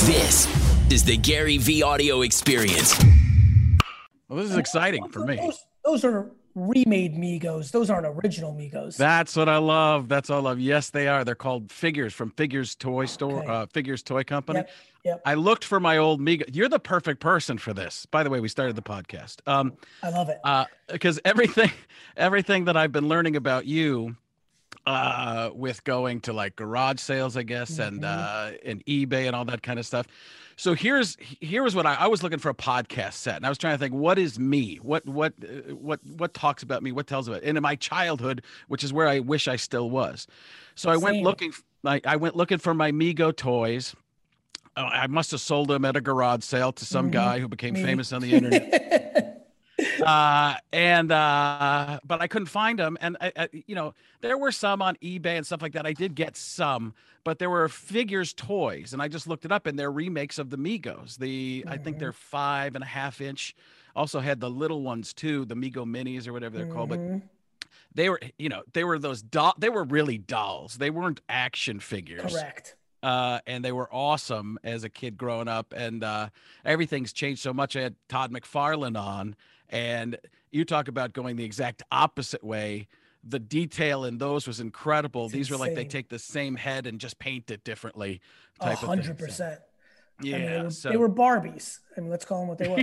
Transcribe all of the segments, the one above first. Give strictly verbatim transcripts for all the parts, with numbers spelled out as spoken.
This is the Gary V audio experience. Well, this is exciting for me. Those, those are remade Migos. Those aren't original Migos. That's what I love. That's all I love. Yes, they are. They're called Figures from Figures Toy Store, Okay. uh, Figures Toy Company. Yep, yep. I looked for my old Migo. You're the perfect person for this. By the way, we started the podcast. Um, I love it. uh, because everything, everything that I've been learning about you, uh, with going to like garage sales, I guess, Mm-hmm. and uh, and eBay and all that kind of stuff. So here's here's what I, I was looking for a podcast set, and I was trying to think, what is me? What what uh, what what talks about me? What tells about it? And in my childhood, which is where I wish I still was. So I went Same. looking. I, I went looking for my Migo toys. Uh, I must have sold them at a garage sale to some Mhm. guy who became Me. famous on the internet. uh and uh but I couldn't find them, and I, I you know there were some on eBay and stuff like that. I did get some, but there were Figures toys, and I just looked it up, and they're remakes of the Migos. The I think Mhm. they're five and a half inch. Also had the little ones too, the Migo minis or whatever they're called. But Mhm. they were, you know, they were those doll. They were really dolls. They weren't action figures. Correct. Uh, and they were awesome as a kid growing up, and uh, everything's changed so much. I had Todd McFarlane on, and you talk about going the exact opposite way. The detail in those was incredible. It's These were like they insane. take the same head and just paint it differently, A type of thing. hundred So, percent. yeah, I mean, they were, so they were Barbies. I mean, let's call them what they were.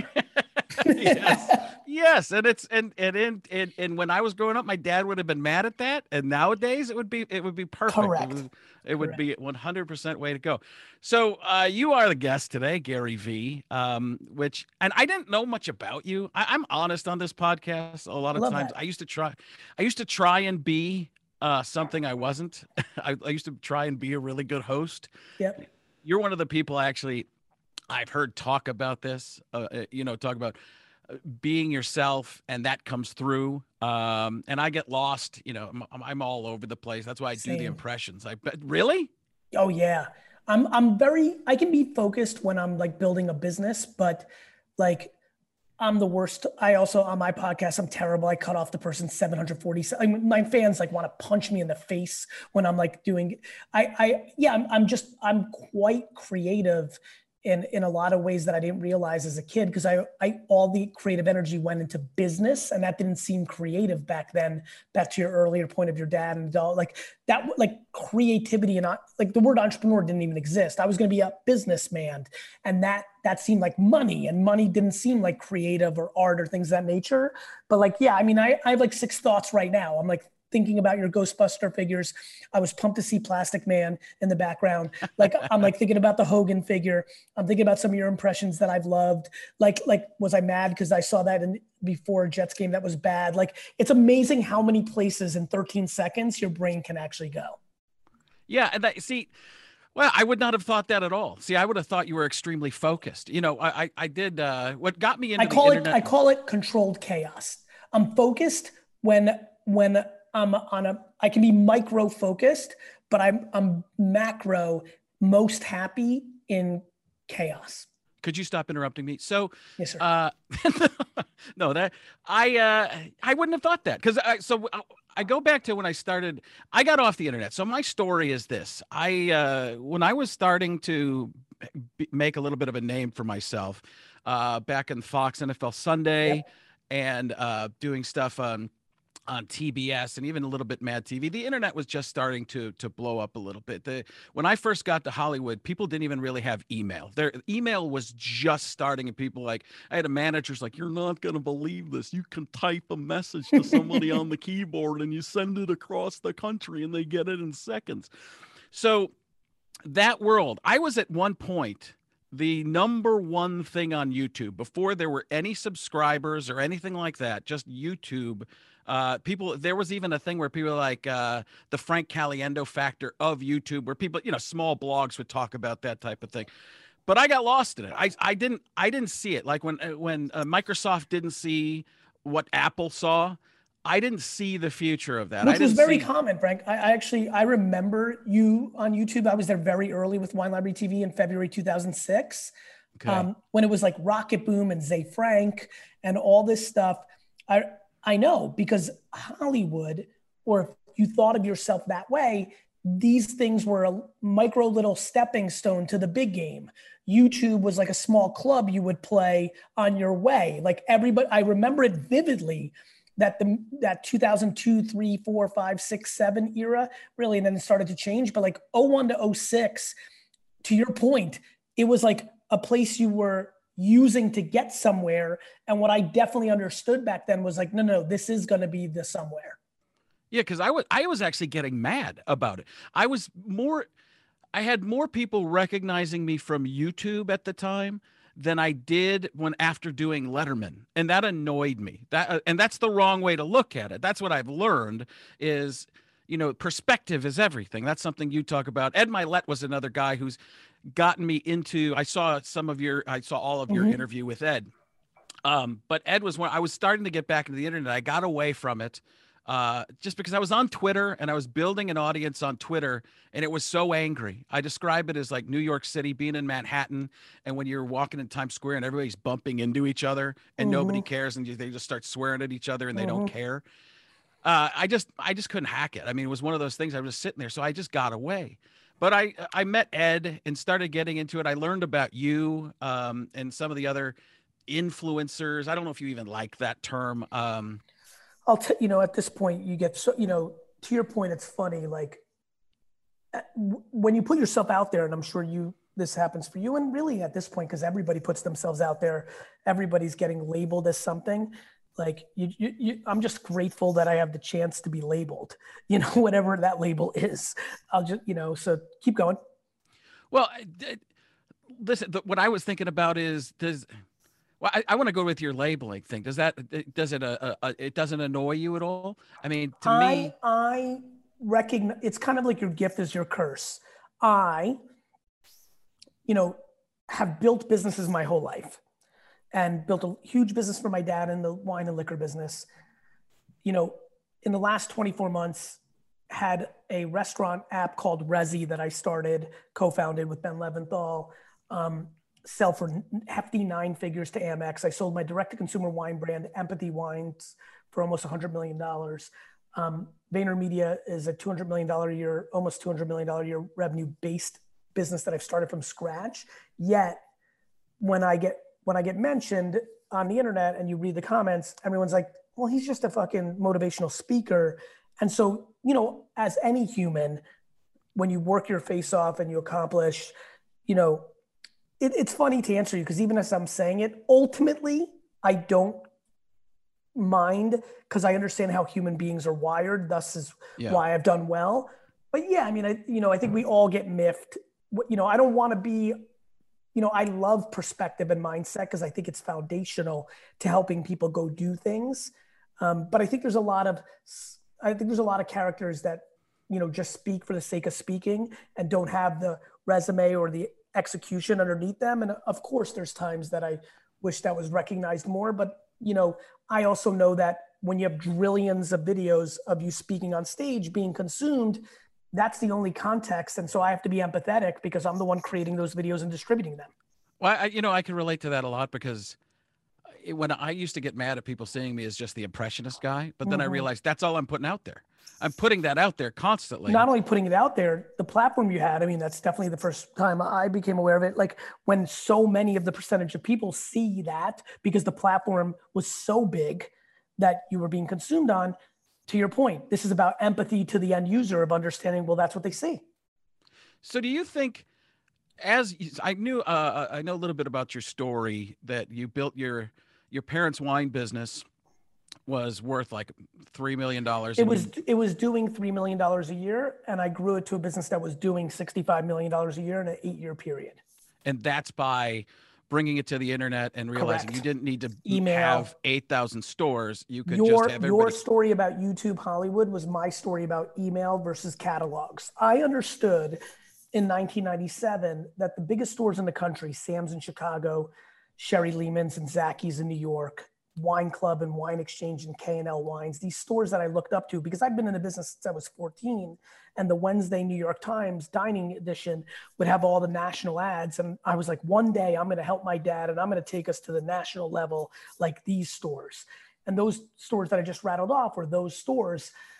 yes, yes, and it's and and, and and and when I was growing up, my dad would have been mad at that, and nowadays it would be it would be perfect. Correct. It would, it would be one hundred percent way to go. So uh, you are the guest today, Gary V. Um, which and I didn't know much about you. I, I'm honest on this podcast. A lot of Love times, that. I used to try, I used to try and be uh, something I wasn't. I, I used to try and be a really good host. Yep. You're one of the people actually I've heard talk about this, uh, uh, you know, talk about uh, being yourself, and that comes through. Um, and I get lost, you know, I'm, I'm all over the place. That's why I do the Same. impressions. I bet, really? Oh yeah. I'm I'm very I can be focused when I'm like building a business, but like I'm the worst. I also on my podcast, I'm terrible. I cut off the person seven hundred forty. I mean, my fans like want to punch me in the face when I'm like doing I I yeah, I'm I'm just I'm quite creative in in a lot of ways that I didn't realize as a kid, because I I all the creative energy went into business, and that didn't seem creative back then. Back to your earlier point of your dad and all, like that, like creativity and not like the word entrepreneur didn't even exist. I was going to be a businessman, and that that seemed like money, and money didn't seem like creative or art or things of that nature. But like, yeah, I mean, I, I have like six thoughts right now. I'm like thinking about your Ghostbuster figures. I was pumped to see Plastic Man in the background. Like I'm like thinking about the Hogan figure. I'm thinking about some of your impressions that I've loved. Like, like was I mad because I saw that in before a Jets game that was bad? Like, it's amazing how many places in thirteen seconds your brain can actually go. Yeah. And that, see, well, I would not have thought that at all. See, I would have thought you were extremely focused. You know, I, I, I did, uh, what got me into I call the it, internet. I call it controlled chaos. I'm focused when, when I'm on a, I can be micro focused, but I'm, I'm macro most happy in chaos. Could you stop interrupting me? So, Yes, sir. uh, no, that I, uh, I wouldn't have thought that. Cause I, so I, I go back to when I started, I got off the internet. So my story is this. I, uh, when I was starting to b- make a little bit of a name for myself, uh, back in Fox N F L Sunday, Yep. and, uh, doing stuff on, on T B S and even a little bit Mad T V, the internet was just starting to to blow up a little bit. The when I first got to Hollywood, people didn't even really have email. Their email was just starting, and people like I had a manager's like, "You're not gonna believe this. You can type a message to somebody on the keyboard and you send it across the country, and they get it in seconds." So that world, I was at one point the number one thing on YouTube before there were any subscribers or anything like that, just YouTube. Uh, people, there was even a thing where people like uh, the Frank Caliendo factor of YouTube, where people, you know, small blogs would talk about that type of thing. But I got lost in it. I, I didn't, I didn't see it. Like when, when uh, Microsoft didn't see what Apple saw, I didn't see the future of that. Which I didn't was very see... common, Frank. I, I actually, I remember you on YouTube. I was there very early with Wine Library T V in February two thousand six. Okay. Um, when it was like Rocket Boom and Zay Frank and all this stuff. I I know, because Hollywood, or if you thought of yourself that way, these things were a micro little stepping stone to the big game. YouTube was like a small club you would play on your way. Like everybody, I remember it vividly that the that two thousand two, three, four, five, six, seven era really, and then it started to change. But like oh one to oh six, to your point, it was like a place you were using to get somewhere. And what I definitely understood back then was like, no, no, this is going to be the somewhere. Yeah, because I was I was actually getting mad about it. I was more, I had more people recognizing me from YouTube at the time than I did when after doing Letterman, and that annoyed me. That uh, and that's the wrong way to look at it. That's what I've learned is, you know, perspective is everything. That's something you talk about. Ed Milet was another guy who's gotten me into. I saw some of your, I saw all of your mm-hmm. interview with Ed, um, but Ed was when I was starting to get back into the internet. I got away from it. Uh, just because I was on Twitter and I was building an audience on Twitter, and it was so angry. I describe it as like New York City being in Manhattan, and when you're walking in Times Square and everybody's bumping into each other and mm-hmm. nobody cares, and you, they just start swearing at each other and they mm-hmm. don't care. Uh, I just I just couldn't hack it. I mean, it was one of those things. I was just sitting there, so I just got away. But I I met Ed and started getting into it. I learned about you um, and some of the other influencers. I don't know if you even like that term. Um, I'll tell you know, at this point you get so, you know, to your point, it's funny. Like when you put yourself out there, and I'm sure you, this happens for you. And really at this point, cause everybody puts themselves out there, everybody's getting labeled as something. Like you, you, you I'm just grateful that I have the chance to be labeled, you know, whatever that label is. I'll just, you know, so keep going. Well, listen, what I was thinking about is, does, Well, I, I want to go with your labeling thing. Does that, does it, uh, uh, it doesn't annoy you at all? I mean, to I, me, I recognize it's kind of like your gift is your curse. I, you know, have built businesses my whole life and built a huge business for my dad in the wine and liquor business. You know, in the last twenty-four months, had a restaurant app called Resy that I started, co-founded with Ben Leventhal. Um, sell for hefty nine figures to Amex. I sold my direct-to-consumer wine brand, Empathy Wines, for almost one hundred million dollars. Um, VaynerMedia is a two hundred million dollars a year, almost two hundred million dollars a year revenue-based business that I've started from scratch. Yet, when I get when I get mentioned on the internet and you read the comments, everyone's like, well, he's just a fucking motivational speaker. And so, you know, as any human, when you work your face off and you accomplish, you know, It, it's funny to answer you because even as I'm saying it, ultimately, I don't mind because I understand how human beings are wired. Thus is yeah. why I've done well. But yeah, I mean, I, you know, I think we all get miffed. You know, I don't want to be, you know, I love perspective and mindset because I think it's foundational to helping people go do things. Um, but I think there's a lot of, I think there's a lot of characters that, you know, just speak for the sake of speaking and don't have the resume or the execution underneath them. And of course there's times that I wish that was recognized more, but you know, I also know that when you have trillions of videos of you speaking on stage being consumed, that's the only context. And so I have to be empathetic because I'm the one creating those videos and distributing them. Well, I, you know, I can relate to that a lot because it, when I used to get mad at people seeing me as just the impressionist guy, but then mm-hmm. I realized that's all I'm putting out there. I'm putting that out there constantly. Not only putting it out there, the platform you had, I mean, that's definitely the first time I became aware of it. Like when so many of the percentage of people see that because the platform was so big that you were being consumed on, to your point, this is about empathy to the end user of understanding, well, that's what they see. So do you think, as I knew, uh, I know a little bit about your story that you built your, your parents' wine business was worth like three million dollars. It was, it was doing three million dollars a year. And I grew it to a business that was doing sixty-five million dollars a year in an eight year period. And that's by bringing it to the internet and realizing Correct. You didn't need to Email. have eight thousand stores. You could your, just have everybody. Your story about YouTube Hollywood was my story about email versus catalogs. I understood in nineteen ninety-seven that the biggest stores in the country, Sam's in Chicago, Sherry Lehman's and Zacky's in New York, Wine Club and Wine Exchange and K and L Wines, these stores that I looked up to because I've been in the business since I was fourteen, and the Wednesday New York Times dining edition would have all the national ads. And I was like, one day I'm going to help my dad and I'm going to take us to the national level like these stores. And those stores that I just rattled off were those stores.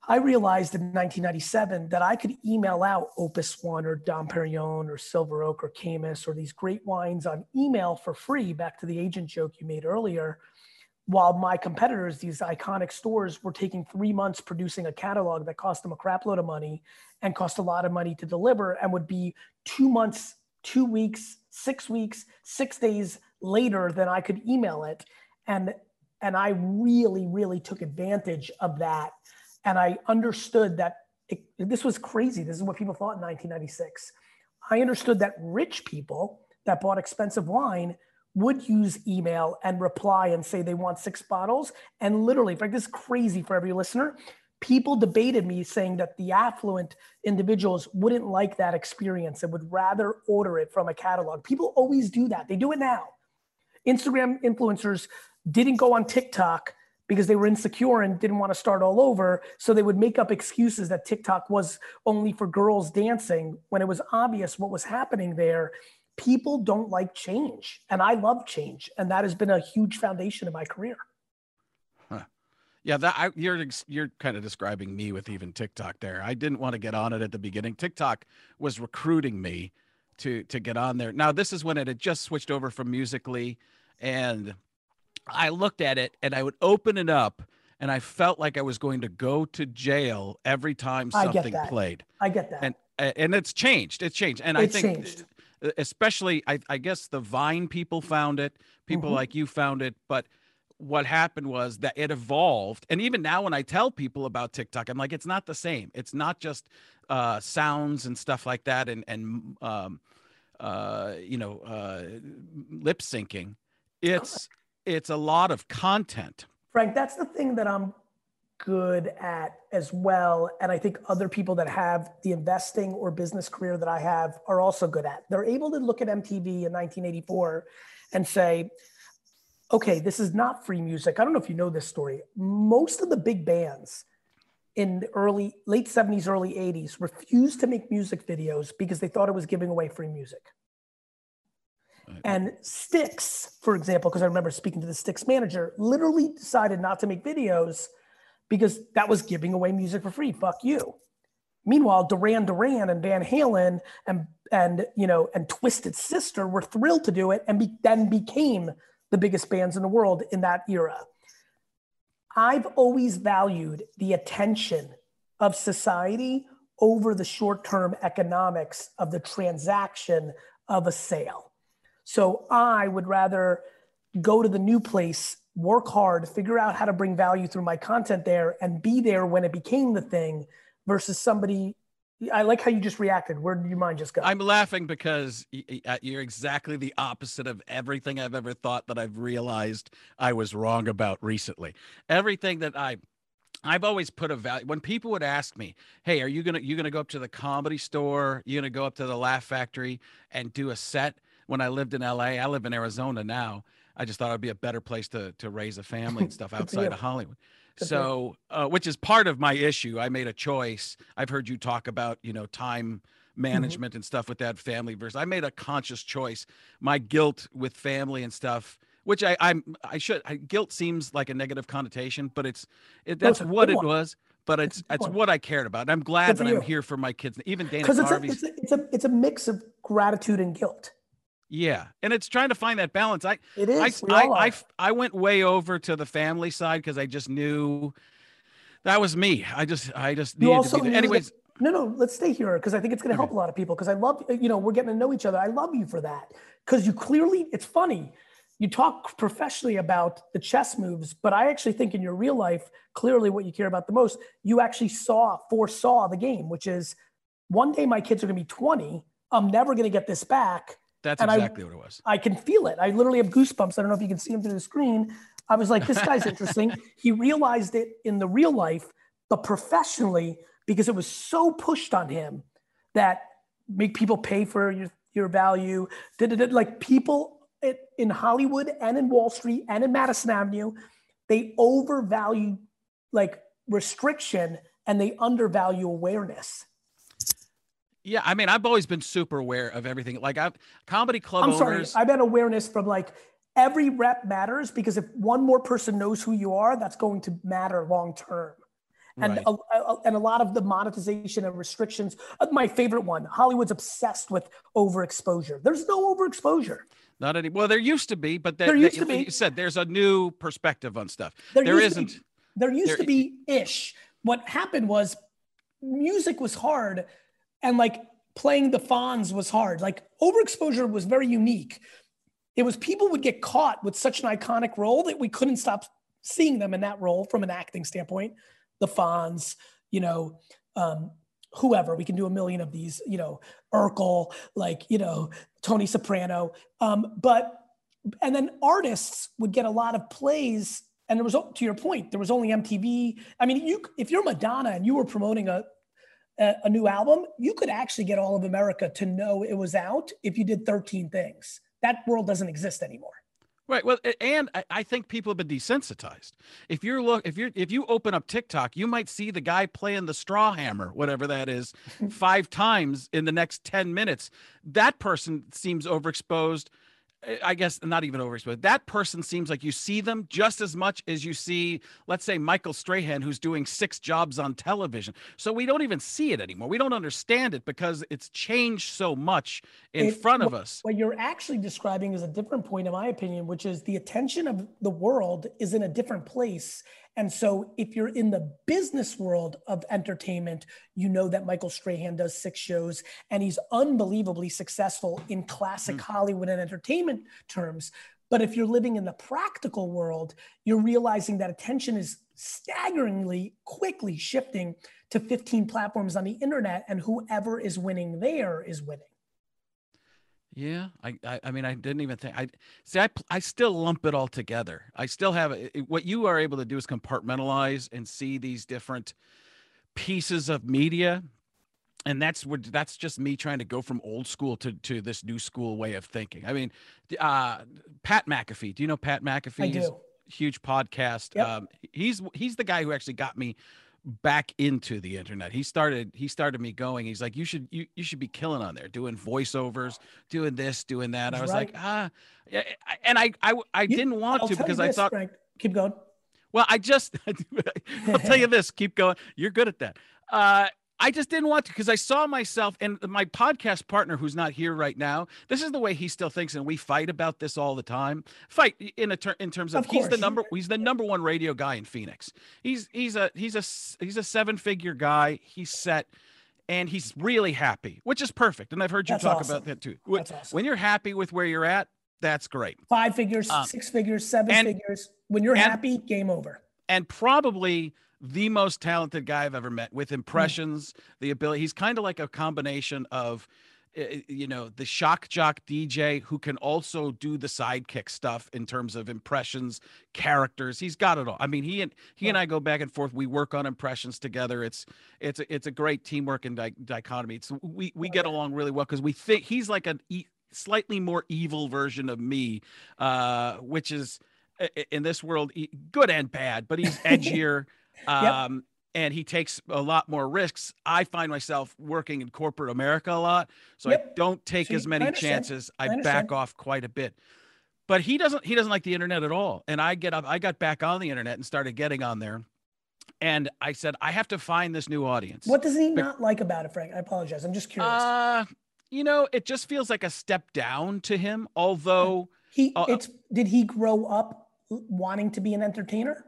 I realized in nineteen ninety-seven that I could email out Opus One or Dom Perignon or Silver Oak or Caymus or these great wines on email for free, back to the agent joke you made earlier, while my competitors, these iconic stores, were taking three months producing a catalog that cost them a crap load of money and cost a lot of money to deliver, and would be two months, two weeks, six weeks, six days later than I could email it. And, and I really, really took advantage of that. And I understood that it, this was crazy. This is what people thought in nineteen ninety-six. I understood that rich people that bought expensive wine would use email and reply and say they want six bottles. And literally, in fact, this is crazy for every listener. People debated me saying that the affluent individuals wouldn't like that experience and would rather order it from a catalog. People always do that. They do it now. Instagram influencers didn't go on TikTok because they were insecure and didn't want to start all over. So they would make up excuses that TikTok was only for girls dancing when it was obvious what was happening there. People don't like change, and I love change. And that has been a huge foundation of my career. Huh. Yeah, that I, you're you're kind of describing me with even TikTok there. I didn't want to get on it at the beginning. TikTok was recruiting me to to get on there. Now, this is when it had just switched over from Musical.ly, and I looked at it and I would open it up and I felt like I was going to go to jail every time something played. I get that. And and it's changed. It's changed. And it's I think changed. especially, I, I guess the Vine people found it, people mm-hmm. like you found it. But what happened was that it evolved. And even now when I tell people about TikTok, I'm like, it's not the same. It's not just uh, sounds and stuff like that and, and um, uh, you know, uh, lip syncing. It's It's a lot of content. Frank, that's the thing that I'm good at as well. And I think other people that have the investing or business career that I have are also good at. They're able to look at M T V in nineteen eighty-four and say, okay, this is not free music. I don't know if you know this story. Most of the big bands in the early, late seventies, early eighties refused to make music videos because they thought it was giving away free music. And Styx, for example, because I remember speaking to the Styx manager, literally decided not to make videos because that was giving away music for free. Fuck you. Meanwhile, Duran Duran and Van Halen and, and you know, and Twisted Sister were thrilled to do it and be, then became the biggest bands in the world in that era. I've always valued the attention of society over the short-term economics of the transaction of a sale. So I would rather go to the new place, work hard, figure out how to bring value through my content there and be there when it became the thing versus somebody. I like how you just reacted. Where did your mind just go? I'm laughing because you're exactly the opposite of everything I've ever thought that I've realized I was wrong about recently. Everything that I I've always put a value. When people would ask me, hey, are you going to, you going to go up to the Comedy Store? You going to go up to the Laugh Factory and do a set? When I lived in L A, I live in Arizona now. I just thought it'd be a better place to to raise a family and stuff outside of Hollywood. Good so, uh, which is part of my issue. I made a choice. I've heard you talk about, you know, time management mm-hmm. and stuff with that family versus I made a conscious choice. My guilt with family and stuff, which I I'm I should I, guilt seems like a negative connotation, but it's it, that's no, what it one. was. But it's it's, it's what I cared about. And I'm glad that you. I'm here for my kids. Even Dana Carvey. It's a, it's a it's a mix of gratitude and guilt. Yeah. And it's trying to find that balance. I, it is. I, I, I, I went way over to the family side because I just knew that was me. I just, I just you needed also to be there. Anyways. That, no, no, let's stay here because I think it's going to help okay. a lot of people because I love, you know, we're getting to know each other. I love you for that because you clearly, it's funny. You talk professionally about the chess moves, but I actually think in your real life, clearly what you care about the most, you actually saw, foresaw the game, which is one day my kids are going to be twenty. I'm never going to get this back. That's and exactly I, what it was. I can feel it. I literally have goosebumps. I don't know if you can see them through the screen. I was like, this guy's interesting. He realized it in the real life, but professionally, because it was so pushed on him that make people pay for your, your value. Da-da-da. Like people in Hollywood and in Wall Street and in Madison Avenue, they overvalue like restriction and they undervalue awareness. Yeah, I mean, I've always been super aware of everything. Like I've comedy club I'm owners. sorry, I've had awareness from like every rep matters because if one more person knows who you are, that's going to matter long term. and Right. a, a- and a lot of the monetization and restrictions. Uh, My favorite one, Hollywood's obsessed with overexposure. There's no overexposure. Not any. Well, there used to be, but There that, that used to like be. you said, there's a new perspective on stuff. There, There used isn't. To be, there used there- to be ish. What happened was music was hard, and like playing the Fonz was hard. Like overexposure was very unique. It was people would get caught with such an iconic role that we couldn't stop seeing them in that role from an acting standpoint. The Fonz, you know, um, whoever, we can do a million of these, you know, Urkel, like, you know, Tony Soprano. Um, but, and then artists would get a lot of plays. And there was, to your point, there was only M T V. I mean, you, if you're Madonna and you were promoting a, a, a new album, you could actually get all of America to know it was out if you did thirteen things. That world doesn't exist anymore. Right. Well, a- and I, I think people have been desensitized. If you're look, if you're, if you open up TikTok, you might see the guy playing the straw hammer, whatever that is, five times in the next ten minutes. That person seems overexposed. I guess not even overexposed. That person seems like you see them just as much as you see, let's say, Michael Strahan, who's doing six jobs on television. So we don't even see it anymore. We don't understand it because it's changed so much in It- front of what- us. What you're actually describing is a different point, in my opinion, which is the attention of the world is in a different place. And so if you're in the business world of entertainment, you know that Michael Strahan does six shows and he's unbelievably successful in classic Hollywood and entertainment terms. But if you're living in the practical world, you're realizing that attention is staggeringly quickly shifting to fifteen platforms on the internet, and whoever is winning there is winning. Yeah, I, I, I mean, I didn't even think. I see. I, I still lump it all together. I still have it, it- what you are able to do is compartmentalize and see these different pieces of media, and that's what that's just me trying to go from old school to to this new school way of thinking. I mean, d- uh, Pat McAfee. Do you know Pat McAfee? I He's do. a huge podcast. Yep. Um, he's he's the guy who actually got me back into the internet. He started he started me going. He's like, you should you you should be killing on there, doing voiceovers, doing this, doing that. I He's was right. like, ah, yeah, I- and I I I You- didn't want I'll to tell you because I this, thought, Frank, keep going. well, I just I'll tell you this, keep going. You're good at that. Uh I just didn't want to because I saw myself and my podcast partner who's not here right now. This is the way he still thinks, and we fight about this all the time. Fight in a ter- in terms of, Of he's the course. number he's the number one radio guy in Phoenix. He's he's a he's a s- he's a seven figure guy. He's set, and he's really happy, which is perfect. And I've heard you That's talk awesome. about that too. When, That's awesome. when you're happy with where you're at, that's great. Five figures, Um, six figures, seven and- figures. When you're and- happy, game over. And probably the most talented guy I've ever met with impressions, the ability. He's kind of like a combination of, uh, you know, the shock jock D J who can also do the sidekick stuff in terms of impressions, characters. He's got it all. I mean, he and he and I go back and forth. We work on impressions together. It's it's a, it's a great teamwork and di- dichotomy. It's we we get along really well because we think he's like a e- slightly more evil version of me, uh, which is i- i- in this world e- good and bad. But he's edgier. Um, and he takes a lot more risks. I find myself working in corporate America a lot, so I Yep. don't take See, as I many understand. chances. I I, understand. back off quite a bit. But he doesn't. He doesn't like the internet at all. And I get up. I got back on the internet and started getting on there. And I said, I have to find this new audience. What does he not like about it, Frank? I apologize. I'm just curious. Uh, you know, it just feels like a step down to him. Although he, uh, it's, did he grow up wanting to be an entertainer?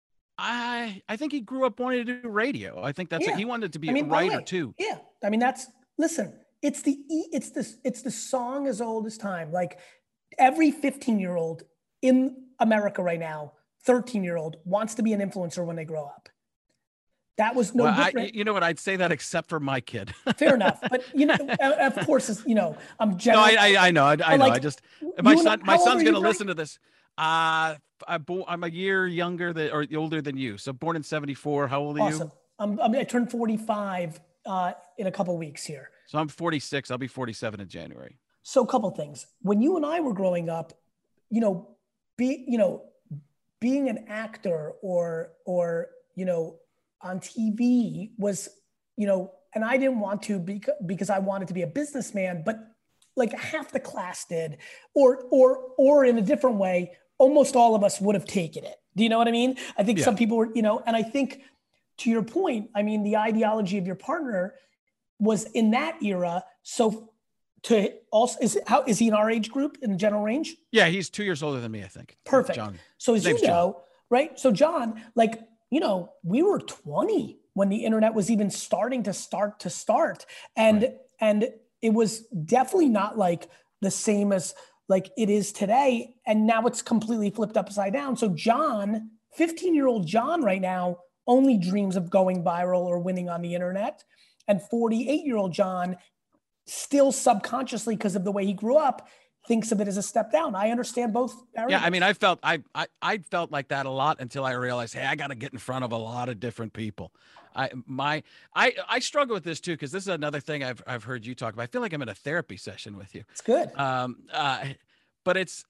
I, I think he grew up wanting to do radio. I think that's Yeah. it. He wanted to be I mean, a by the writer way, too. Yeah. I mean, that's, listen, it's the, e- it's this, it's the song as old as time. Like every fifteen year old in America right now, thirteen year old wants to be an influencer when they grow up. That was no well, I, different. you know what? I'd say that except for my kid. Fair enough. But you know, of course, it's, you know, I'm No, general. I, I, I know. I, I But, know. like, I just you my and- son, my how old son's are you, going to Frank? listen to this. Uh, I bo- I'm a year younger than or older than you. So born in seventy-four. How old are Awesome. you? I'm, I'm, I turned forty-five uh, in a couple weeks here. So I'm forty-six. I'll be forty-seven in January. So a couple things. When you and I were growing up, you know, be you know, being an actor or or you know on T V was, you know, and I didn't want to because because I wanted to be a businessman, but like half the class did, or or or in a different way, almost all of us would have taken it. Do you know what I mean? I think Yeah. some people were, you know, and I think to your point, I mean, the ideology of your partner was in that era. So to also, is it, how is he in our age group in general range? Yeah, he's two years older than me, I think. Perfect. John. So as you know, John. right? So John, like, you know, we were twenty when the internet was even starting to start to start. And, right. and it was definitely not like the same as like it is today. And now it's completely flipped upside down. So John, fifteen year old John right now only dreams of going viral or winning on the internet. And forty-eight year old John still subconsciously, because of the way he grew up, thinks of it as a step down. I understand both variables. Yeah, I mean, I felt I, I I felt like that a lot until I realized, hey, I got to get in front of a lot of different people. I my I I struggle with this too, because this is another thing I've I've heard you talk about. I feel like I'm in a therapy session with you. It's good. Um, uh, but it's.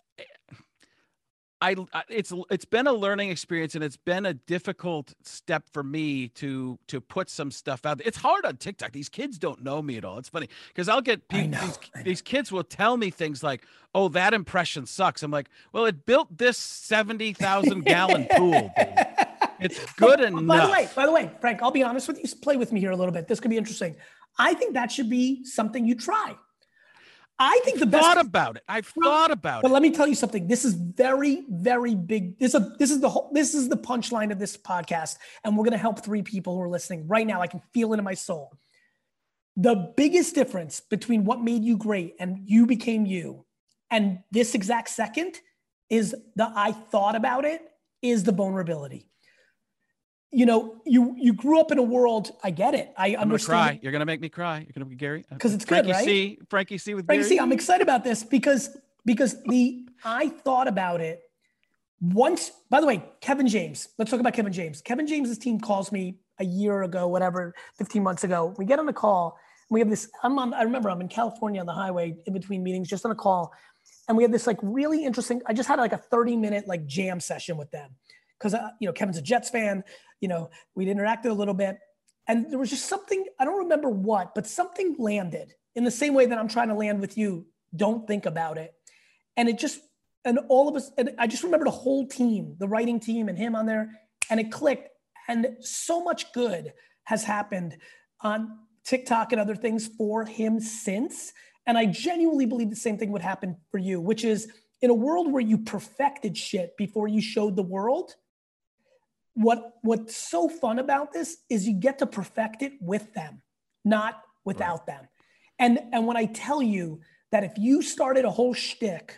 I, it's it's been a learning experience, and it's been a difficult step for me to to put some stuff out there. It's hard on TikTok. These kids don't know me at all. It's funny because I'll get people, know, these, these kids will tell me things like, "Oh, that impression sucks." I'm like, "Well, it built this seventy thousand gallon pool. Dude. It's good oh, enough." By the way, by the way, Frank, I'll be honest with you. Play with me here a little bit. This could be interesting. I think that should be something you try. I think the I've best thought about it. I've thought about but it. But let me tell you something. This is very, very big. This is a, this is the whole, this is the punchline of this podcast. And we're going to help three people who are listening right now. I can feel it in my soul. The biggest difference between what made you great and you became you and this exact second is the I thought about it is the vulnerability. You know, you you grew up in a world. I get it. I I'm understand. Gonna cry. You're gonna make me cry. You're gonna be Gary because it's Frankie good, right? C. Frankie C. With Frankie Gary. C. I'm excited about this because because the I thought about it once. By the way, Kevin James. Let's talk about Kevin James. Kevin James's team calls me a year ago, whatever, fifteen months ago. We get on the call. And we have this. I'm on. I remember I'm in California on the highway in between meetings, just on a call, and we have this like really interesting. I just had like a thirty minute like jam session with them because uh, you know Kevin's a Jets fan. You know, we'd interacted a little bit and there was just something, I don't remember what, but something landed in the same way that I'm trying to land with you. Don't think about it. And it just, and all of us, and I just remember the whole team, the writing team and him on there, and it clicked. And so much good has happened on TikTok and other things for him since. And I genuinely believe the same thing would happen for you, which is in a world where you perfected shit before you showed the world, What what's so fun about this is you get to perfect it with them, not without right. them. And and when I tell you that if you started a whole shtick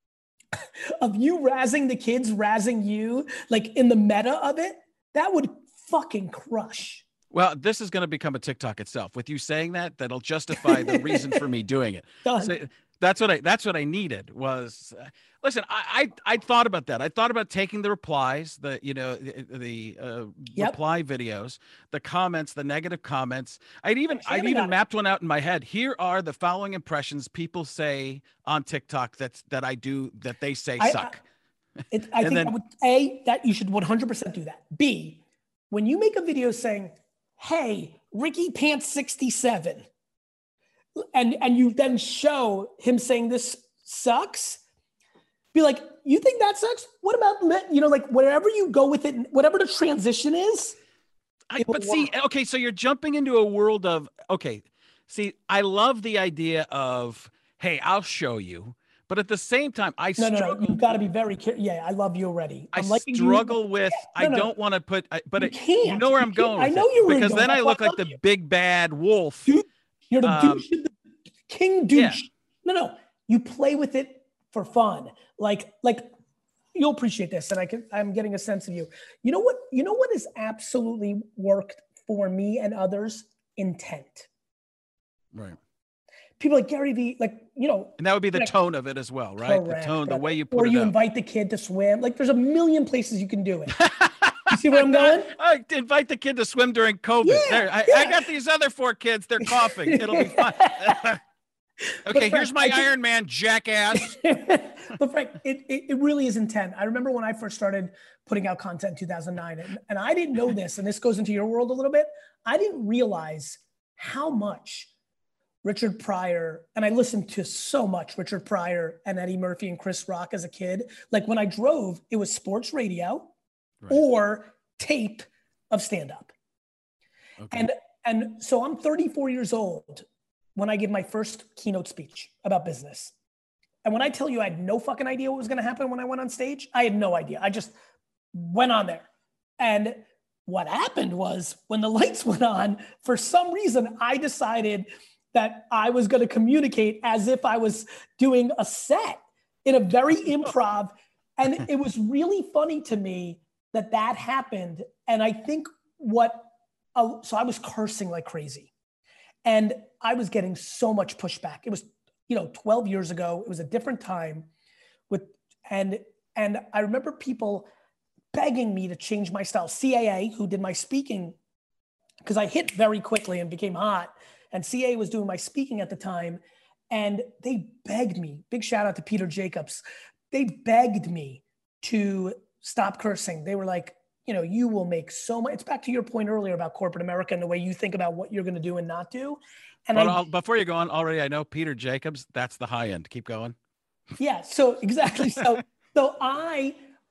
of you razzing the kids, razzing you, like in the meta of it, that would fucking crush. Well, this is going to become a TikTok itself. With you saying that, that'll justify the reason for me doing it. So that's what I that's what I needed was. Uh, listen, I, I I thought about that. I thought about taking the replies, the you know the, the uh, yep. reply videos, the comments, the negative comments. I'd even I'd even mapped it. one out in my head. Here are the following impressions people say on TikTok that that I do that they say I, suck. I, it, I think then, I would A, that you should one hundred percent do that. B, when you make a video saying, "Hey, Ricky Pants sixty-seven," and and you then show him saying this sucks. Be like, you think that sucks? What about, you know, like wherever you go with it, whatever the transition is. I, but see, okay, so you're jumping into a world of, okay, see, I love the idea of, hey, I'll show you. But at the same time, I no, struggle. No, no, you've got to be very careful. Yeah, I love you already. I'm I struggle you. with, yeah, no, I don't no. want to put, but you, it, can't. you know where you I'm going I know you're because going. then I look I like the you. big bad wolf. Dude, you're the um, douche, the king douche. Yeah. No, no, you play with it for fun. Like, like you'll appreciate this. And I can, I'm getting a sense of you. You know what, you know what has absolutely worked for me and others? Intent. Right. People like Gary Vee, like, you know. And that would be the like, tone of it as well, right? Correct, the tone, brother. the way you put or it you out. invite the kid to swim. Like there's a million places you can do it. You see where I'm going? I invite the kid to swim during COVID. Yeah, there, I, yeah. I got these other four kids. They're coughing. It'll be fun. Okay, Frank, here's my think, Iron Man, jackass. But Frank, it, it, it really is intent. I remember when I first started putting out content in two thousand nine, and, and I didn't know this, and this goes into your world a little bit. I didn't realize how much Richard Pryor, and I listened to so much Richard Pryor and Eddie Murphy and Chris Rock as a kid. Like when I drove, it was sports radio right. or tape of stand-up. Okay. And, and so I'm thirty-four years old when I give my first keynote speech about business. And when I tell you I had no fucking idea what was going to happen when I went on stage, I had no idea. I just went on there. And what happened was when the lights went on, for some reason, I decided that I was going to communicate as if I was doing a set in a very improv. And it was really funny to me that that happened. And I think what, uh, so I was cursing like crazy. And I was getting so much pushback. It was, you know, twelve years ago. It was a different time with, and, and I remember people begging me to change my style. C A A, who did my speaking, because I hit very quickly and became hot, and C A A was doing my speaking at the time, and they begged me, big shout out to Peter Jacobs. They begged me to stop cursing. They were like, you know, you will make so much. It's back to your point earlier about corporate America and the way you think about what you're going to do and not do. And but I, I'll, before you go on, already I know Peter Jacobs. That's the high end. Keep going. Yeah. So exactly. So so I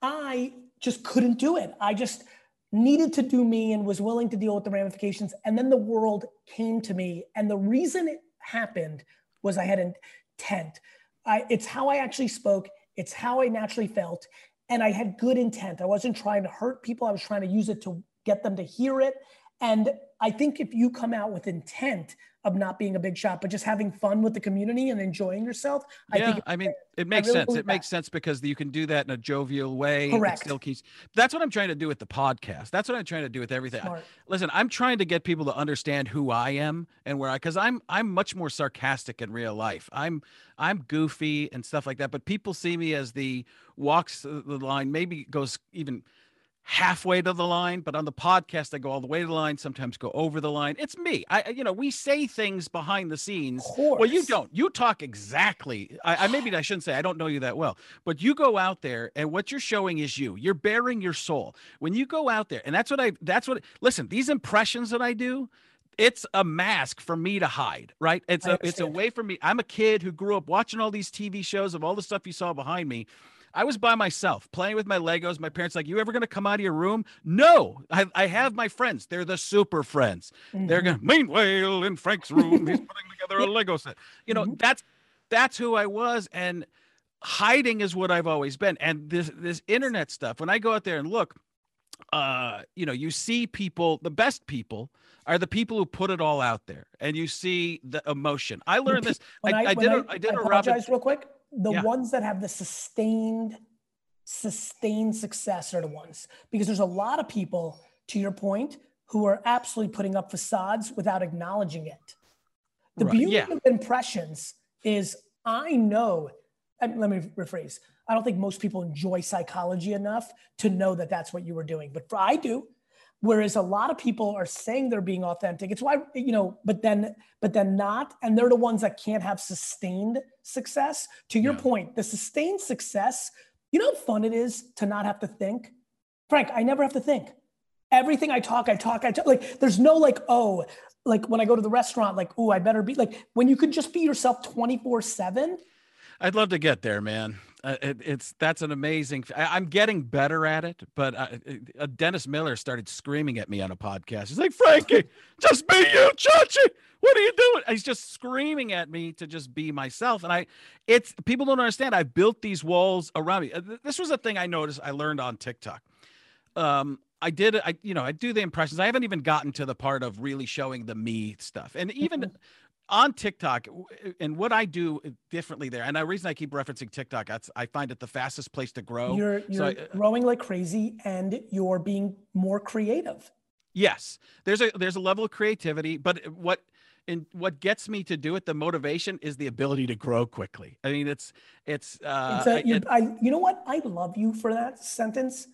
I just couldn't do it. I just needed to do me and was willing to deal with the ramifications. And then the world came to me, and the reason it happened was I had intent. I, it's how I actually spoke. It's how I naturally felt. And I had good intent. I wasn't trying to hurt people. I was trying to use it to get them to hear it. And I think if you come out with intent of not being a big shot, but just having fun with the community and enjoying yourself, I yeah, think I mean, it makes really sense. It that. makes sense because you can do that in a jovial way. Correct. It still keeps, that's what I'm trying to do with the podcast. That's what I'm trying to do with everything. I, listen, I'm trying to get people to understand who I am and where I, cause I'm, I'm much more sarcastic in real life. I'm, I'm goofy and stuff like that, but people see me as the walks the line, maybe goes even halfway to the line, but on the podcast, I go all the way to the line, sometimes go over the line. It's me. I, you know, we say things behind the scenes. Well, you don't. You talk exactly. I, I maybe I shouldn't say I don't know you that well, but you go out there and what you're showing is you. You're bearing your soul. When you go out there, and that's what I, that's what, listen, these impressions that I do, it's a mask for me to hide, right? It's a, it's a way for me. I'm a kid who grew up watching all these T V shows of all the stuff you saw behind me. I was by myself playing with my Legos. My parents like, you ever going to come out of your room? No, I, I have my friends. They're the super friends. Mm-hmm. They're going to, meanwhile, in Frank's room, he's putting together a Lego set. You know, mm-hmm. that's, that's who I was. And hiding is what I've always been. And this, this internet stuff, when I go out there and look, uh, you know, you see people, the best people are the people who put it all out there, and you see the emotion. I learned this. I, I, I did I, a, I did I a apologize Robin, real quick. The yeah. ones that have the sustained, sustained success are the ones, because there's a lot of people, to your point, who are absolutely putting up facades without acknowledging it. The right. beauty yeah. of impressions is I know, and let me rephrase. I don't think most people enjoy psychology enough to know that that's what you were doing, but for, I do. Whereas a lot of people are saying they're being authentic. It's why, you know, but then, but then not. And they're the ones that can't have sustained success. To your yeah. point, the sustained success, you know how fun it is to not have to think? Frank, I never have to think. Everything I talk, I talk, I talk. Like, there's no like, oh, like when I go to the restaurant, like, oh, I better be like, when you could just be yourself twenty-four seven. I'd love to get there, man. Uh, it, it's that's an amazing. I, I'm getting better at it, but uh, uh, Dennis Miller started screaming at me on a podcast. He's like, "Frankie, just be you, Chachi. What are you doing?" He's just screaming at me to just be myself, and I, it's people don't understand. I've built these walls around me. This was a thing I noticed. I learned on TikTok. Um, I did, I you know, I do the impressions. I haven't even gotten to the part of really showing the me stuff, and even. Mm-hmm. On TikTok, and what I do differently there, and the reason I keep referencing TikTok, that's, I find it the fastest place to grow. You're, you're so I, growing like crazy, and you're being more creative. Yes, there's a there's a level of creativity, but what and what gets me to do it, the motivation is the ability to grow quickly. I mean, it's it's. Uh, it's a, it, I, you know what? I love you for that sentence.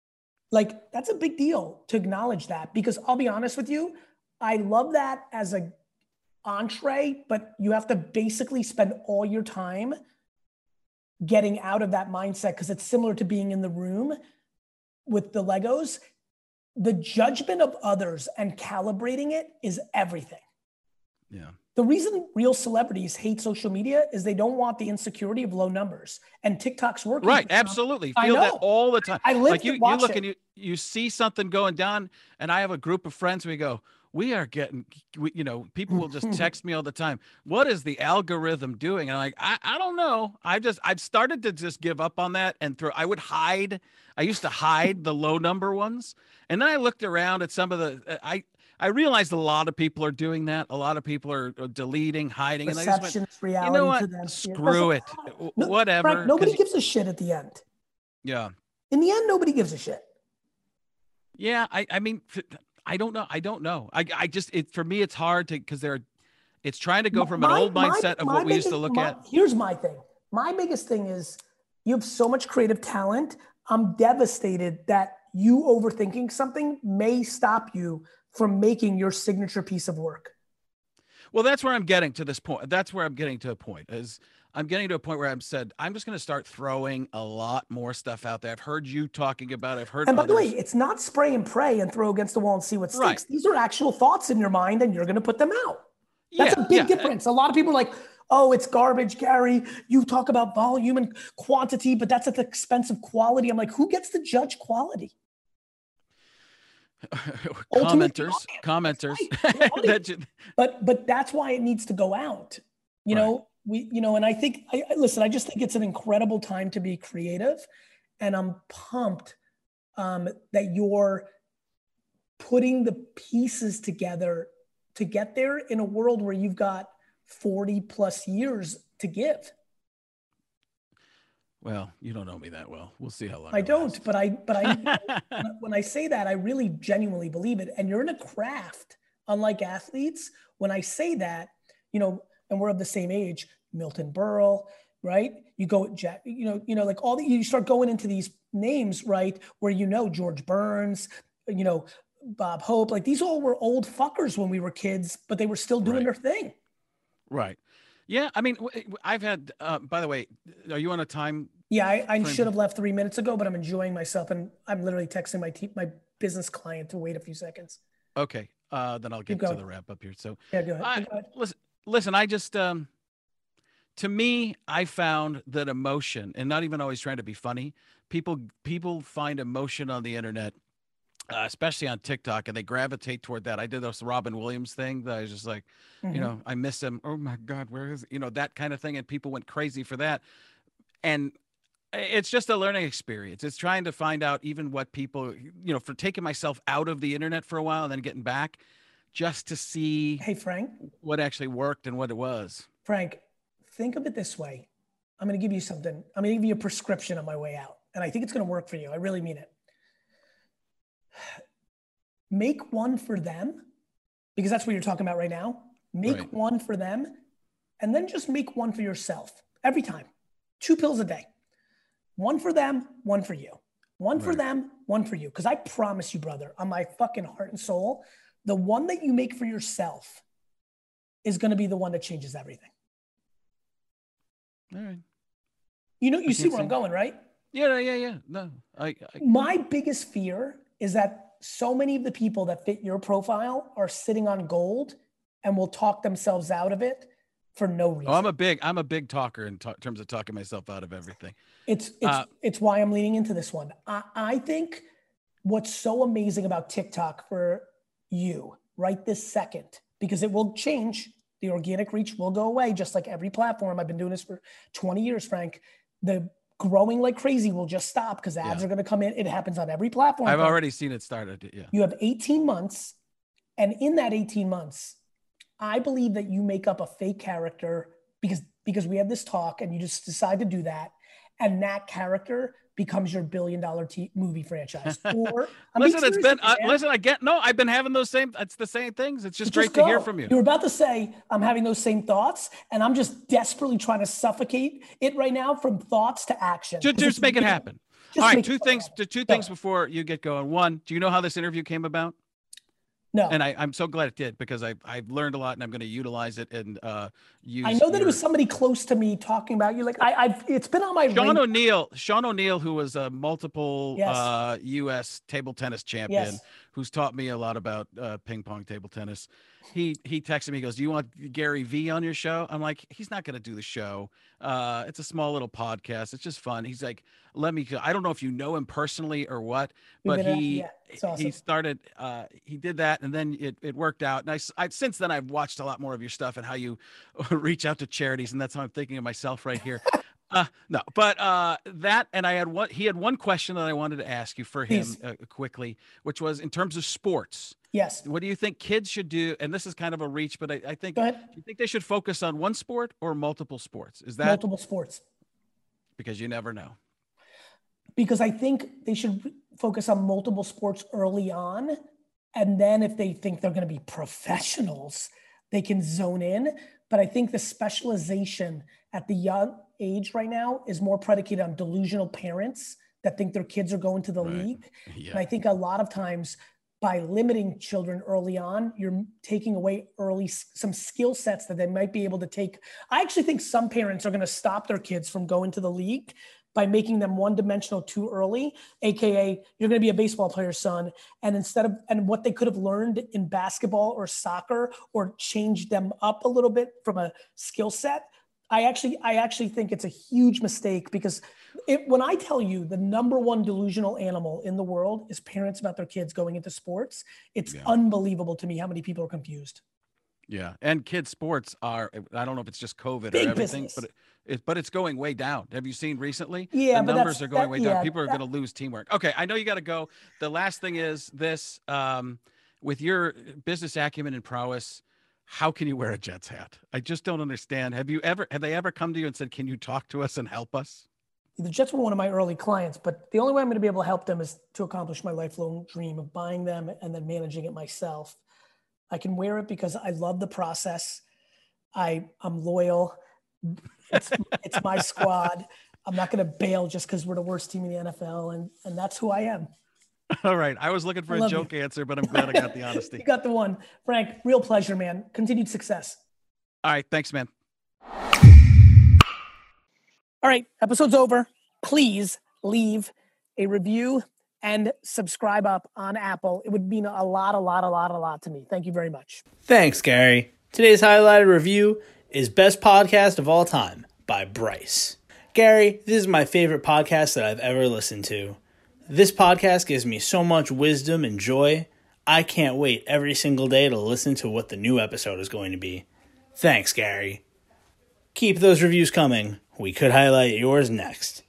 Like, that's a big deal to acknowledge that, because I'll be honest with you, I love that as a entree, but you have to basically spend all your time getting out of that mindset, because it's similar to being in the room with the Legos. The judgment of others and calibrating it is everything. Yeah. The reason real celebrities hate social media is they don't want the insecurity of low numbers, and TikTok's working. Right. Absolutely. Feel that all the time. I live like you, to watch you look it. and you, you see something going down, and I have a group of friends. We go, we are getting, we, you know, people will just text me all the time. What is the algorithm doing? And I'm like, I, I don't know. I just, I've started to just give up on that and throw, I would hide. I used to hide the low number ones. And then I looked around at some of the, I, I realized a lot of people are doing that. A lot of people are, are deleting, hiding. And I just went, reality you know what? to them. Screw it. No, Whatever. Frank, nobody gives a shit at the end. Yeah. In the end, nobody gives a shit. Yeah. I, I mean, I don't know. I don't know. I, I just, it, for me, it's hard to, cause they're, it's trying to go from my, an old mindset my, of my what we biggest, used to look my, at. Here's my thing. My biggest thing is you have so much creative talent. I'm devastated that you overthinking something may stop you from making your signature piece of work. Well, that's where I'm getting to this point. That's where I'm getting to a point is I'm getting to a point where I'm said, I'm just going to start throwing a lot more stuff out there. I've heard you talking about it. I've heard And by others. the way, it's not spray and pray and throw against the wall and see what sticks. Right. These are actual thoughts in your mind and you're going to put them out. That's yeah, a big yeah. difference. A lot of people are like, oh, it's garbage, Gary. You talk about volume and quantity, but that's at the expense of quality. I'm like, who gets to judge quality? commenters, commenters. That you... But but that's why it needs to go out. You right. know, we you know, and I think I, I listen. I just think it's an incredible time to be creative, and I'm pumped um, that you're putting the pieces together to get there in a world where you've got forty plus years to give. Well, you don't know me that well. We'll see how long. I don't, lasts. but I, but I, when I say that, I really genuinely believe it. And you're in a craft, unlike athletes. When I say that, you know, and we're of the same age, Milton Berle, right? You go, Jack, you know, you know, like all the, you start going into these names, right? Where, you know, George Burns, you know, Bob Hope, like these all were old fuckers when we were kids, but they were still doing right. their thing. Right. Yeah, I mean, I've had, uh, by the way, are you on a time? Yeah, I, I should have left three minutes ago, but I'm enjoying myself. And I'm literally texting my te- my business client to wait a few seconds. Okay, uh, then I'll get to the wrap up here. So yeah, go ahead. I, go ahead. Listen, listen, I just, um, to me, I found that emotion, and not even always trying to be funny, people, people find emotion on the internet, Uh, especially on TikTok, and they gravitate toward that. I did this Robin Williams thing that I was just like, mm-hmm. you know, I miss him. Oh my God, where is, you know, that kind of thing. And people went crazy for that. And it's just a learning experience. It's trying to find out even what people, you know, for taking myself out of the internet for a while and then getting back just to see hey, Frank, what actually worked and what it was. Frank, think of it this way. I'm going to give you something. I'm going to give you a prescription on my way out. And I think it's going to work for you. I really mean it. Make one for them, because that's what you're talking about right now. Make right. one for them, and then just make one for yourself every time. Two pills a day. One for them, one for you. One right. for them, one for you. Because I promise you, brother, on my fucking heart and soul, the one that you make for yourself is going to be the one that changes everything. All right. You know, you see where I'm going, right? Yeah, yeah, yeah. No, I, I. My biggest fear is that so many of the people that fit your profile are sitting on gold and will talk themselves out of it for no reason. Oh, I'm a big, I'm a big talker in t- terms of talking myself out of everything. It's, it's, uh, it's why I'm leaning into this one. I, I think what's so amazing about TikTok for you right this second, because it will change. The organic reach will go away, just like every platform. I've been doing this for twenty years, Frank. The growing like crazy will just stop because ads yeah. are going to come in. It happens on every platform. I've already seen it started. Yeah. You have eighteen months. And in that eighteen months, I believe that you make up a fake character because, because we had this talk and you just decide to do that. And that character becomes your billion dollar t- movie franchise. Or listen, it's been, uh, listen, I get, no, I've been having those same, it's the same things. It's just, just great go. to hear from you. You're about to say, I'm having those same thoughts and I'm just desperately trying to suffocate it right now from thoughts to action. Just, just make it happen. All right. Two things, two go. things before you get going. One, do you know how this interview came about? No. And I, I'm so glad it did because I, I've learned a lot and I'm going to utilize it and uh, use. I know that your... it was somebody close to me talking about you. Like I, I've, it's been on my. Sean radio. O'Neill, Sean O'Neill, who was a multiple yes. uh, U S table tennis champion, yes. who's taught me a lot about uh, ping pong table tennis. he he texted me, he goes, do you want Gary V on your show? I'm like, he's not going to do the show. Uh, it's a small little podcast. It's just fun. He's like, let me, I don't know if you know him personally or what, but he, yeah, it's awesome. he started, uh, he did that and then it, it worked out. And I, I, since then I've watched a lot more of your stuff and how you reach out to charities. And that's how I'm thinking of myself right here. Uh, no, but uh, that, and I had one, he had one question that I wanted to ask you for him uh, quickly, which was in terms of sports. Yes. What do you think kids should do? And this is kind of a reach, but I, I think, do you think they should focus on one sport or multiple sports? Is that multiple sports? Because you never know. Because I think they should focus on multiple sports early on. And then if they think they're going to be professionals, they can zone in. But I think the specialization at the young age right now is more predicated on delusional parents that think their kids are going to the right. league. Yeah. And I think a lot of times by limiting children early on, you're taking away early some skill sets that they might be able to take. I actually think some parents are going to stop their kids from going to the league by making them one-dimensional too early, A K A you're going to be a baseball player's son. And instead of, and what they could have learned in basketball or soccer or changed them up a little bit from a skill set, I actually, I actually think it's a huge mistake because it, when I tell you the number one delusional animal in the world is parents about their kids going into sports, it's yeah. unbelievable to me how many people are confused. Yeah. And kids sports are, I don't know if it's just COVID Big or everything, business. but it, it, but it's going way down. Have you seen recently? Yeah. The but numbers are going that, way yeah, down. People are that, going to lose teamwork. Okay. I know you got to go. The last thing is this, um, with your business acumen and prowess, how can you wear a Jets hat? I just don't understand. Have you ever, have they ever come to you and said, can you talk to us and help us? The Jets were one of my early clients, but the only way I'm going to be able to help them is to accomplish my lifelong dream of buying them and then managing it myself. I can wear it because I love the process. I, I'm loyal. It's, it's my squad. I'm not going to bail just because we're the worst team in the N F L, and, and that's who I am. All right. I was looking for a joke you. answer, but I'm glad I got the honesty. You got the one. Frank, real pleasure, man. Continued success. All right. Thanks, man. All right. Episode's over. Please leave a review and subscribe up on Apple. It would mean a lot, a lot, a lot, a lot to me. Thank you very much. Thanks, Gary. Today's highlighted review is Best Podcast of All Time by Bryce. Gary, this is my favorite podcast that I've ever listened to. This podcast gives me so much wisdom and joy. I can't wait every single day to listen to what the new episode is going to be. Thanks, Gary. Keep those reviews coming. We could highlight yours next.